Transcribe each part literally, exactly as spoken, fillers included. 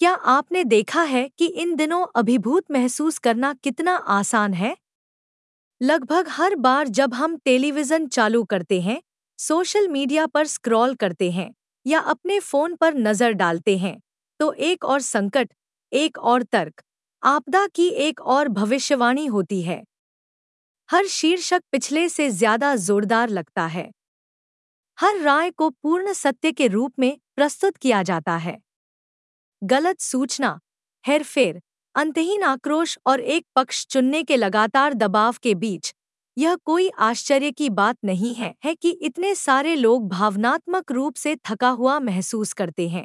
क्या आपने देखा है कि इन दिनों अभिभूत महसूस करना कितना आसान है? लगभग हर बार जब हम टेलीविज़न चालू करते हैं, सोशल मीडिया पर स्क्रॉल करते हैं या अपने फ़ोन पर नज़र डालते हैं, तो एक और संकट, एक और तर्क, आपदा की एक और भविष्यवाणी होती है। हर शीर्षक पिछले से ज़्यादा जोरदार लगता है। हर राय को पूर्ण सत्य के रूप में प्रस्तुत किया जाता है। गलत सूचना, हेरफेर, अंतहीन आक्रोश और एक पक्ष चुनने के लगातार दबाव के बीच, यह कोई आश्चर्य की बात नहीं है, है कि इतने सारे लोग भावनात्मक रूप से थका हुआ महसूस करते हैं।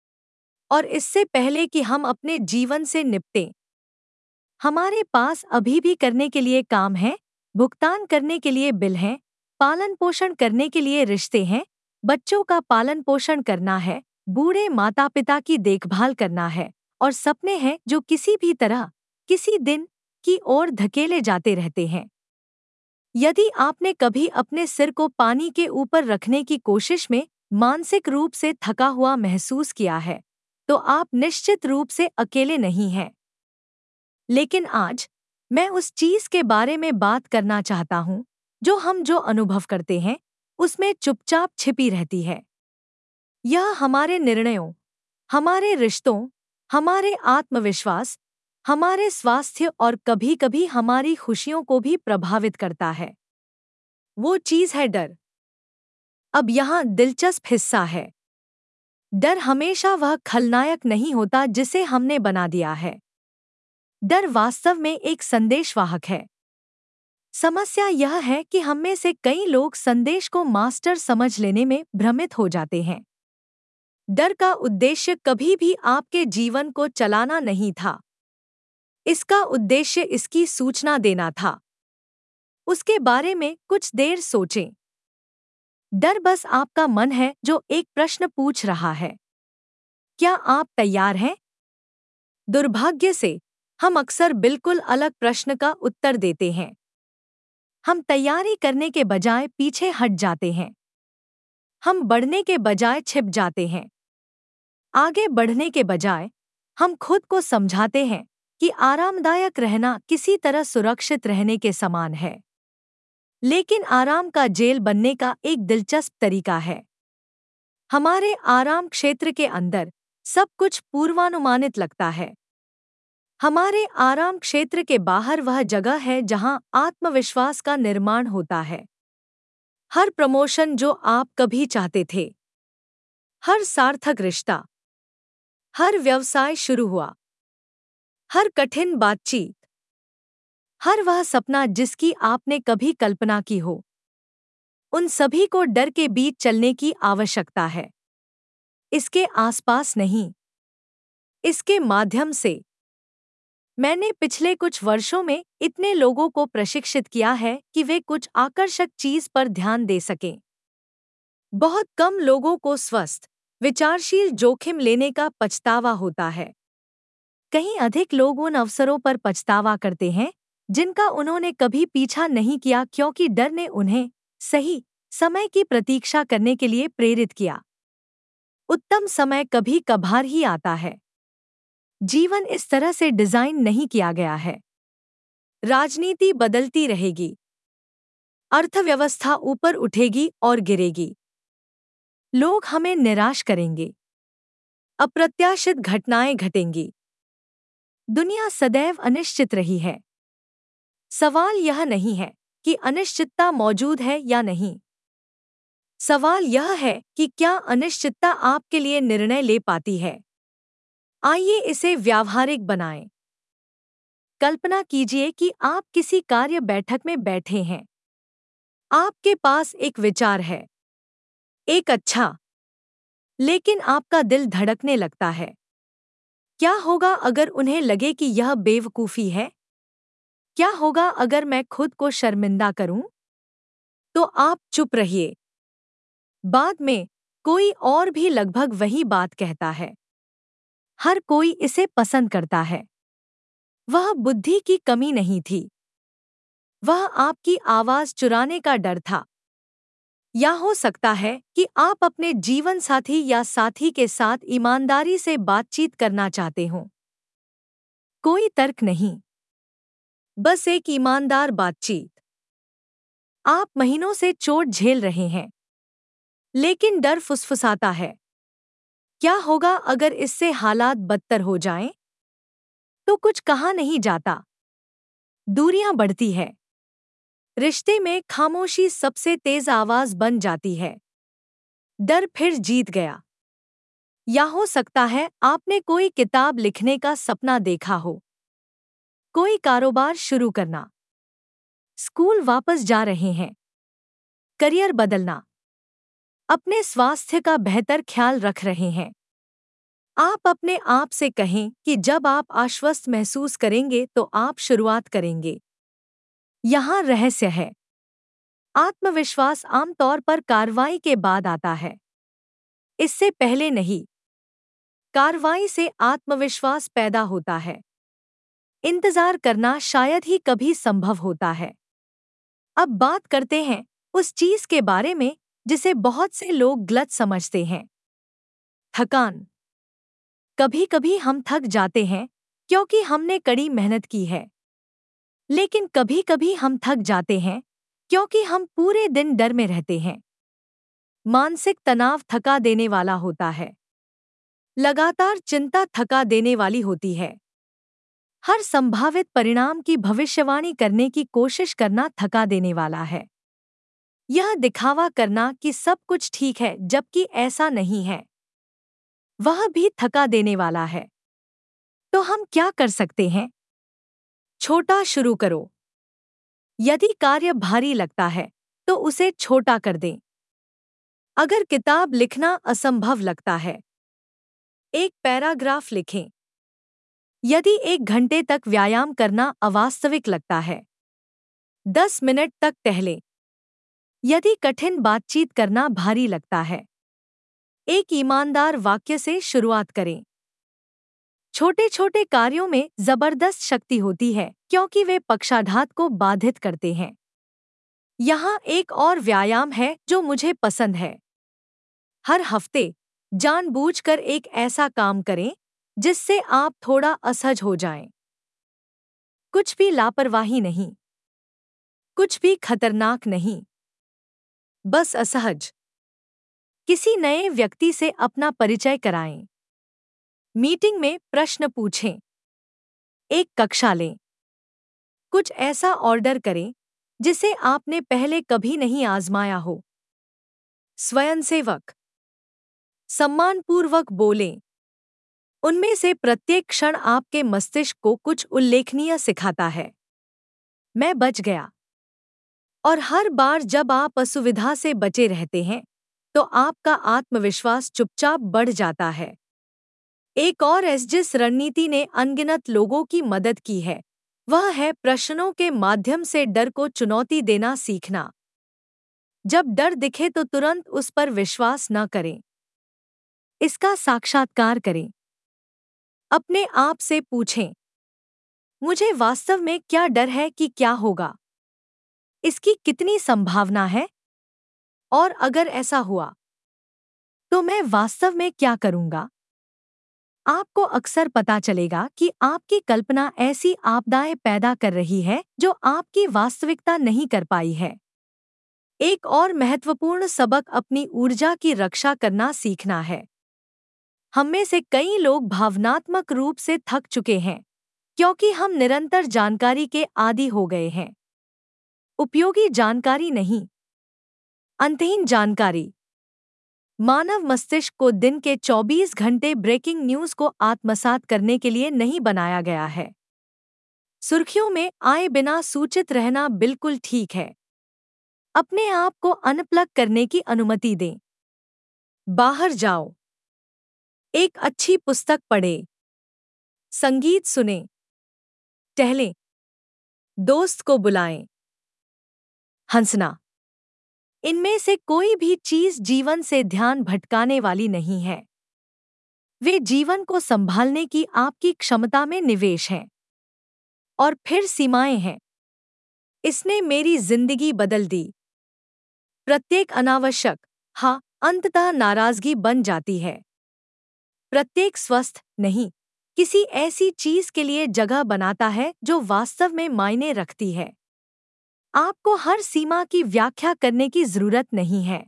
और इससे पहले कि हम अपने जीवन से निपटें, हमारे पास अभी भी करने के लिए काम है, भुगतान करने के लिए बिल हैं, पालन पोषण करने के लिए रिश्ते हैं, बच्चों का पालन पोषण करना है, बूढ़े माता पिता की देखभाल करना है, और सपने हैं जो किसी भी तरह, किसी दिन की ओर धकेले जाते रहते हैं। यदि आपने कभी अपने सिर को पानी के ऊपर रखने की कोशिश में मानसिक रूप से थका हुआ महसूस किया है, तो आप निश्चित रूप से अकेले नहीं हैं। लेकिन आज मैं उस चीज के बारे में बात करना चाहता हूं जो हम जो अनुभव करते हैं उसमें चुपचाप छिपी रहती है। यह हमारे निर्णयों, हमारे रिश्तों, हमारे आत्मविश्वास, हमारे स्वास्थ्य और कभी-कभी हमारी खुशियों को भी प्रभावित करता है। वो चीज है डर। अब यहाँ दिलचस्प हिस्सा है। डर हमेशा वह खलनायक नहीं होता जिसे हमने बना दिया है। डर वास्तव में एक संदेशवाहक है। समस्या यह है कि हम में से कई लोग संदेश को मास्टर समझ लेने में भ्रमित हो जाते हैं। डर का उद्देश्य कभी भी आपके जीवन को चलाना नहीं था। इसका उद्देश्य इसकी सूचना देना था। उसके बारे में कुछ देर सोचें। डर बस आपका मन है जो एक प्रश्न पूछ रहा है। क्या आप तैयार हैं? दुर्भाग्य से हम अक्सर बिल्कुल अलग प्रश्न का उत्तर देते हैं। हम तैयारी करने के बजाय पीछे हट जाते हैं। हम बढ़ने के बजाय छिप जाते हैं। आगे बढ़ने के बजाय हम खुद को समझाते हैं कि आरामदायक रहना किसी तरह सुरक्षित रहने के समान है। लेकिन आराम का जेल बनने का एक दिलचस्प तरीका है। हमारे आराम क्षेत्र के अंदर सब कुछ पूर्वानुमानित लगता है। हमारे आराम क्षेत्र के बाहर वह जगह है जहां आत्मविश्वास का निर्माण होता है। हर प्रमोशन जो आप कभी चाहते थे, हर सार्थक रिश्ता, हर व्यवसाय शुरू हुआ, हर कठिन बातचीत, हर वह सपना जिसकी आपने कभी कल्पना की हो, उन सभी को डर के बीच चलने की आवश्यकता है। इसके आसपास नहीं, इसके माध्यम से। मैंने पिछले कुछ वर्षों में इतने लोगों को प्रशिक्षित किया है कि वे कुछ आकर्षक चीज पर ध्यान दे सकें। बहुत कम लोगों को स्वस्थ, विचारशील जोखिम लेने का पछतावा होता है। कहीं अधिक लोग उन अवसरों पर पछतावा करते हैं जिनका उन्होंने कभी पीछा नहीं किया क्योंकि डर ने उन्हें सही समय की प्रतीक्षा करने के लिए प्रेरित किया। उत्तम समय कभी कभार ही आता है। जीवन इस तरह से डिजाइन नहीं किया गया है। राजनीति बदलती रहेगी, अर्थव्यवस्था ऊपर उठेगी और गिरेगी, लोग हमें निराश करेंगे, अप्रत्याशित घटनाएं घटेंगी। दुनिया सदैव अनिश्चित रही है। सवाल यह नहीं है कि अनिश्चितता मौजूद है या नहीं। सवाल यह है कि क्या अनिश्चितता आपके लिए निर्णय ले पाती है। आइए इसे व्यावहारिक बनाएं। कल्पना कीजिए कि आप किसी कार्य बैठक में बैठे हैं। आपके पास एक विचार है, एक अच्छा, लेकिन आपका दिल धड़कने लगता है। क्या होगा अगर उन्हें लगे कि यह बेवकूफ़ी है? क्या होगा अगर मैं खुद को शर्मिंदा करूं? तो आप चुप रहिए। बाद में कोई और भी लगभग वही बात कहता है। हर कोई इसे पसंद करता है। वह बुद्धि की कमी नहीं थी। वह आपकी आवाज चुराने का डर था। या हो सकता है कि आप अपने जीवन साथी या साथी के साथ ईमानदारी से बातचीत करना चाहते हो। कोई तर्क नहीं, बस एक ईमानदार बातचीत। आप महीनों से चोट झेल रहे हैं, लेकिन डर फुसफुसाता है। क्या होगा अगर इससे हालात बदतर हो जाएं? तो कुछ कहा नहीं जाता। दूरियां बढ़ती है। रिश्ते में खामोशी सबसे तेज आवाज बन जाती है। डर फिर जीत गया। या हो सकता है आपने कोई किताब लिखने का सपना देखा हो, कोई कारोबार शुरू करना, स्कूल वापस जा रहे हैं, करियर बदलना, अपने स्वास्थ्य का बेहतर ख्याल रख रहे हैं। आप अपने आप से कहें कि जब आप आश्वस्त महसूस करेंगे तो आप शुरुआत करेंगे। यहाँ रहस्य है। आत्मविश्वास आमतौर पर कार्रवाई के बाद आता है, इससे पहले नहीं। कार्रवाई से आत्मविश्वास पैदा होता है। इंतजार करना शायद ही कभी संभव होता है। अब बात करते हैं उस चीज के बारे में जिसे बहुत से लोग गलत समझते हैं, थकान। कभी कभी हम थक जाते हैं क्योंकि हमने कड़ी मेहनत की है, लेकिन कभी कभी हम थक जाते हैं क्योंकि हम पूरे दिन डर में रहते हैं। मानसिक तनाव थका देने वाला होता है। लगातार चिंता थका देने वाली होती है। हर संभावित परिणाम की भविष्यवाणी करने की कोशिश करना थका देने वाला है। यह दिखावा करना कि सब कुछ ठीक है जबकि ऐसा नहीं है, वह भी थका देने वाला है। तो हम क्या कर सकते हैं? छोटा शुरू करो। यदि कार्य भारी लगता है तो उसे छोटा कर दें। अगर किताब लिखना असंभव लगता है, एक पैराग्राफ लिखें। यदि एक घंटे तक व्यायाम करना अवास्तविक लगता है, दस मिनट तक टहलें। यदि कठिन बातचीत करना भारी लगता है, एक ईमानदार वाक्य से शुरुआत करें। छोटे छोटे कार्यों में जबरदस्त शक्ति होती है क्योंकि वे पक्षाघात को बाधित करते हैं। यहाँ एक और व्यायाम है जो मुझे पसंद है। हर हफ्ते जानबूझकर एक ऐसा काम करें जिससे आप थोड़ा असहज हो जाएं। कुछ भी लापरवाही नहीं, कुछ भी खतरनाक नहीं, बस असहज। किसी नए व्यक्ति से अपना परिचय कराएं। मीटिंग में प्रश्न पूछें। एक कक्षा लें। कुछ ऐसा ऑर्डर करें जिसे आपने पहले कभी नहीं आजमाया हो। स्वयंसेवक। सम्मानपूर्वक बोलें। उनमें से प्रत्येक क्षण आपके मस्तिष्क को कुछ उल्लेखनीय सिखाता है। मैं बच गया। और हर बार जब आप असुविधा से बचे रहते हैं तो आपका आत्मविश्वास चुपचाप बढ़ जाता है। एक और एस जिस रणनीति ने अनगिनत लोगों की मदद की है, वह है प्रश्नों के माध्यम से डर को चुनौती देना सीखना। जब डर दिखे तो तुरंत उस पर विश्वास न करें, इसका साक्षात्कार करें। अपने आप से पूछें, मुझे वास्तव में क्या डर है कि क्या होगा? इसकी कितनी संभावना है? और अगर ऐसा हुआ तो मैं वास्तव में क्या करूंगा? आपको अक्सर पता चलेगा कि आपकी कल्पना ऐसी आपदाएं पैदा कर रही है जो आपकी वास्तविकता नहीं कर पाई है। एक और महत्वपूर्ण सबक अपनी ऊर्जा की रक्षा करना सीखना है। हम में से कई लोग भावनात्मक रूप से थक चुके हैं क्योंकि हम निरंतर जानकारी के आदी हो गए हैं। उपयोगी जानकारी नहीं, अंतहीन जानकारी। मानव मस्तिष्क को दिन के चौबीस घंटे ब्रेकिंग न्यूज को आत्मसात करने के लिए नहीं बनाया गया है। सुर्खियों में आए बिना सूचित रहना बिल्कुल ठीक है। अपने आप को अनप्लग करने की अनुमति दें। बाहर जाओ। एक अच्छी पुस्तक पढ़ें। संगीत सुनें। टहलें। दोस्त को बुलाएं। हंसना। इनमें से कोई भी चीज जीवन से ध्यान भटकाने वाली नहीं है। वे जीवन को संभालने की आपकी क्षमता में निवेश हैं। और फिर सीमाएं हैं। इसने मेरी जिंदगी बदल दी। प्रत्येक अनावश्यक हाँ अंततः नाराजगी बन जाती है। प्रत्येक स्वस्थ नहीं किसी ऐसी चीज के लिए जगह बनाता है जो वास्तव में मायने रखती है। आपको हर सीमा की व्याख्या करने की जरूरत नहीं है।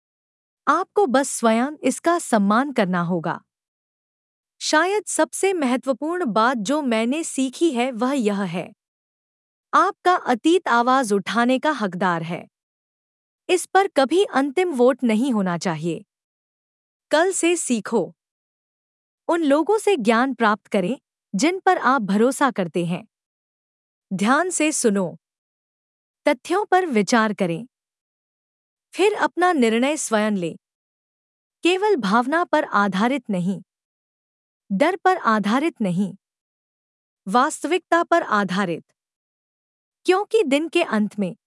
आपको बस स्वयं इसका सम्मान करना होगा। शायद सबसे महत्वपूर्ण बात जो मैंने सीखी है वह यह है, आपका अतीत आवाज उठाने का हकदार है। इस पर कभी अंतिम वोट नहीं होना चाहिए। कल से सीखो। उन लोगों से ज्ञान प्राप्त करें जिन पर आप भरोसा करते हैं। ध्यान से सुनो। तथ्यों पर विचार करें। फिर अपना निर्णय स्वयं लें। केवल भावना पर आधारित नहीं, डर पर आधारित नहीं, वास्तविकता पर आधारित। क्योंकि दिन के अंत में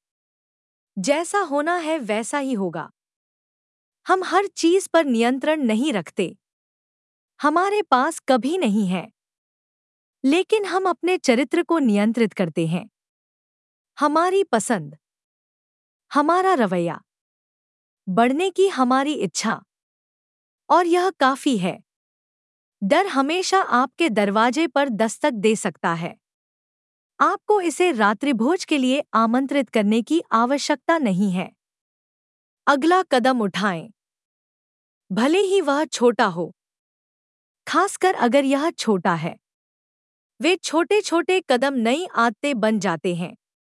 जैसा होना है वैसा ही होगा। हम हर चीज पर नियंत्रण नहीं रखते, हमारे पास कभी नहीं है, लेकिन हम अपने चरित्र को नियंत्रित करते हैं। हमारी पसंद, हमारा रवैया, बढ़ने की हमारी इच्छा, और यह काफी है। डर हमेशा आपके दरवाजे पर दस्तक दे सकता है। आपको इसे रात्रिभोज के लिए आमंत्रित करने की आवश्यकता नहीं है। अगला कदम उठाएं, भले ही वह छोटा हो, खासकर अगर यह छोटा है। वे छोटे छोटे कदम नई आदतें बन जाते हैं।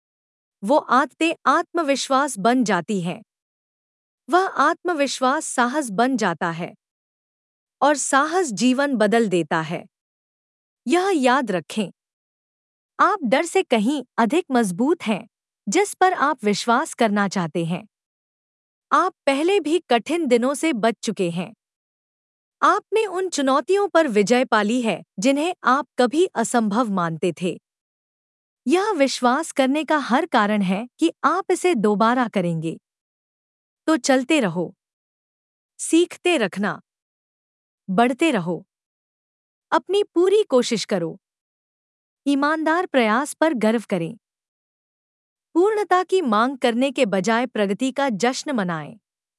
वो आदतें आत्मविश्वास बन जाती हैं। वह आत्मविश्वास साहस बन जाता है, और साहस जीवन बदल देता है। यह याद रखें, आप डर से कहीं अधिक मजबूत हैं जिस पर आप विश्वास करना चाहते हैं। आप पहले भी कठिन दिनों से बच चुके हैं। आपने उन चुनौतियों पर विजय पाली है जिन्हें आप कभी असंभव मानते थे। यह विश्वास करने का हर कारण है कि आप इसे दोबारा करेंगे। तो चलते रहो, सीखते रखना, बढ़ते रहो, अपनी पूरी कोशिश करो, ईमानदार प्रयास पर गर्व करें। पूर्णता की मांग करने के बजाय प्रगति का जश्न मनाएं।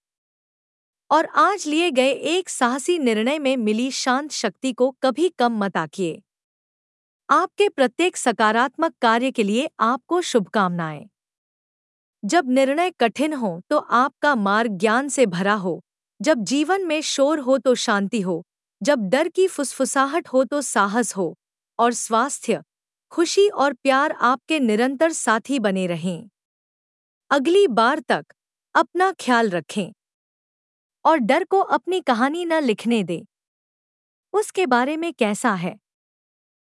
और आज लिए गए एक साहसी निर्णय में मिली शांत शक्ति को कभी कम मत आंकिए। आपके प्रत्येक सकारात्मक कार्य के लिए आपको शुभकामनाएं। जब निर्णय कठिन हो तो आपका मार्ग ज्ञान से भरा हो, जब जीवन में शोर हो तो शांति हो, जब डर की फुसफुसाहट हो तो साहस हो, और स्वास्थ्य, खुशी और प्यार आपके निरंतर साथी बने रहें। अगली बार तक अपना ख्याल रखें, और डर को अपनी कहानी न लिखने दें। उसके बारे में कैसा है